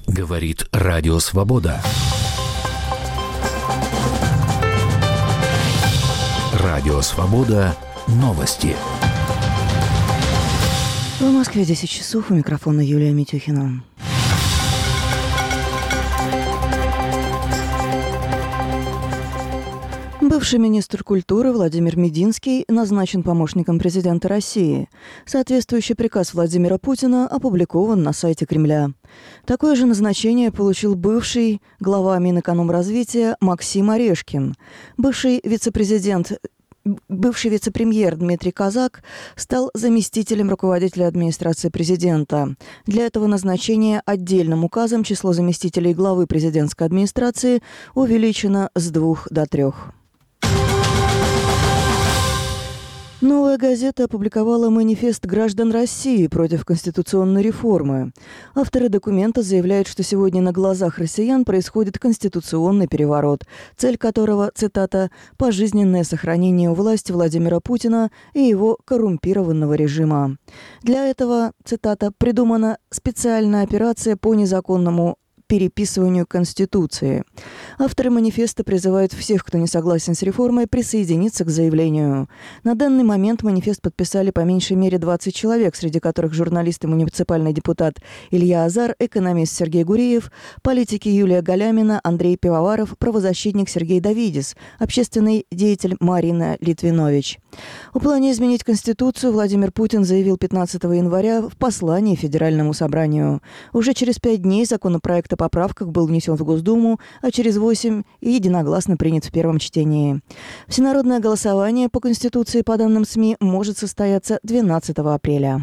Говорит Радио Свобода. Радио Свобода. Новости. В Москве 10 часов. У микрофона Юлия Митюхина. Бывший министр культуры Владимир Мединский назначен помощником президента России. Соответствующий приказ Владимира Путина опубликован на сайте Кремля. Такое же назначение получил бывший глава Минэкономразвития Максим Орешкин. Бывший вице-премьер Дмитрий Казак стал заместителем руководителя администрации президента. Для этого назначения отдельным указом число заместителей главы президентской администрации увеличено с 2 до 3. «Новая газета» опубликовала манифест граждан России против конституционной реформы. Авторы документа заявляют, что сегодня на глазах россиян происходит конституционный переворот, цель которого, цитата, «пожизненное сохранение у власти Владимира Путина и его коррумпированного режима». Для этого, цитата, «придумана специальная операция по незаконному переписыванию Конституции». Авторы манифеста призывают всех, кто не согласен с реформой, присоединиться к заявлению. На данный момент манифест подписали по меньшей мере 20 человек, среди которых журналист и муниципальный депутат Илья Азар, экономист Сергей Гуриев, политики Юлия Галямина, Андрей Пивоваров, правозащитник Сергей Давидис, общественный деятель Марина Литвинович. О плане изменить Конституцию Владимир Путин заявил 15 января в послании Федеральному собранию. Уже через 5 дней законопроект о поправках был внесен в Госдуму, а через 8 и единогласно принят в первом чтении. Всенародное голосование по Конституции, по данным СМИ, может состояться 12 апреля.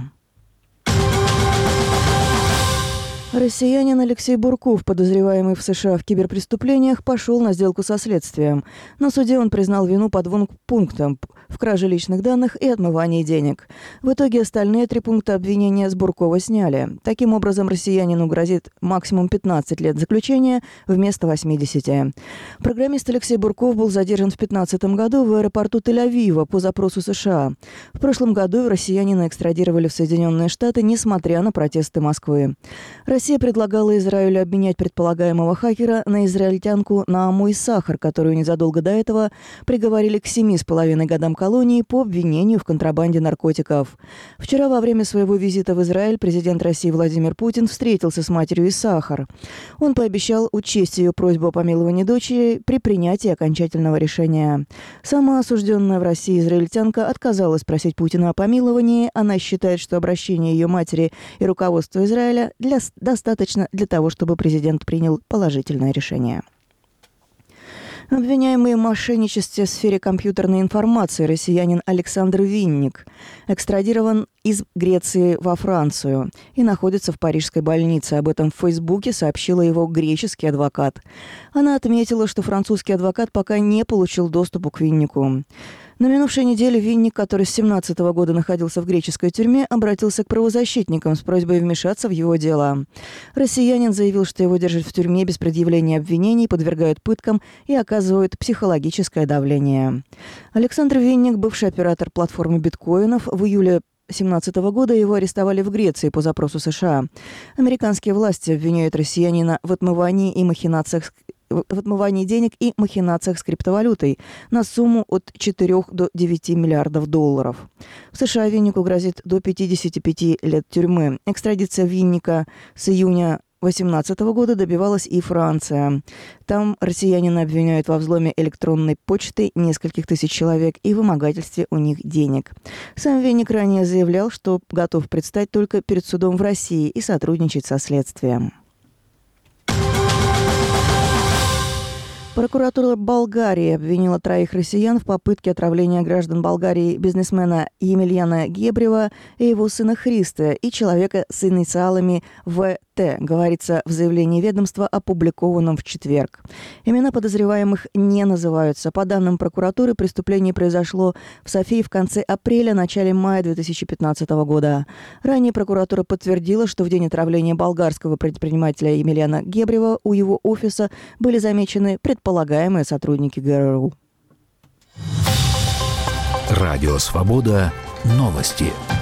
Россиянин Алексей Бурков, подозреваемый в США в киберпреступлениях, пошел на сделку со следствием. На суде он признал вину по 2 пунктам – в краже личных данных и отмывании денег. В итоге остальные 3 пункта обвинения с Буркова сняли. Таким образом, россиянину грозит максимум 15 лет заключения вместо 80. Программист Алексей Бурков был задержан в 2015 году в аэропорту Тель-Авива по запросу США. В прошлом году россиянина экстрадировали в Соединенные Штаты, несмотря на протесты Москвы. Россия предлагала Израилю обменять предполагаемого хакера на израильтянку Нааму Иссахар, которую незадолго до этого приговорили к 7,5 годам колонии по обвинению в контрабанде наркотиков. Вчера во время своего визита в Израиль президент России Владимир Путин встретился с матерью Иссахар. Он пообещал учесть ее просьбу о помиловании дочери при принятии окончательного решения. Сама осужденная в России израильтянка отказалась просить Путина о помиловании. Она считает, что обращение ее матери и руководства Израиля достаточно для того, чтобы президент принял положительное решение. Обвиняемый в мошенничестве в сфере компьютерной информации россиянин Александр Винник экстрадирован из Греции во Францию и находится в парижской больнице. Об этом в Фейсбуке сообщила его греческий адвокат. Она отметила, что французский адвокат пока не получил доступа к Виннику. На минувшей неделе Винник, который с 2017 года находился в греческой тюрьме, обратился к правозащитникам с просьбой вмешаться в его дело. Россиянин заявил, что его держат в тюрьме без предъявления обвинений, подвергают пыткам и оказывают психологическое давление. Александр Винник, бывший оператор платформы биткоинов, в июле 2017 года его арестовали в Греции по запросу США. Американские власти обвиняют россиянина в отмывании денег и махинациях с криптовалютой на сумму от 4 до 9 миллиардов долларов. В США Виннику грозит до 55 лет тюрьмы. Экстрадиция Винника с июня 2018 года добивалась и Франция. Там россиянина обвиняют во взломе электронной почты нескольких тысяч человек и вымогательстве у них денег. Сам Винник ранее заявлял, что готов предстать только перед судом в России и сотрудничать со следствием. Прокуратура Болгарии обвинила 3 россиян в попытке отравления граждан Болгарии бизнесмена Емельяна Гебрева и его сына Христа и человека с инициалами ВТ, говорится в заявлении ведомства, опубликованном в четверг. Имена подозреваемых не называются. По данным прокуратуры, преступление произошло в Софии в конце апреля-начале мая 2015 года. Ранее прокуратура подтвердила, что в день отравления болгарского предпринимателя Емельяна Гебрева у его офиса были замечены предполагаемые сотрудники ГРУ. Радио Свобода. Новости.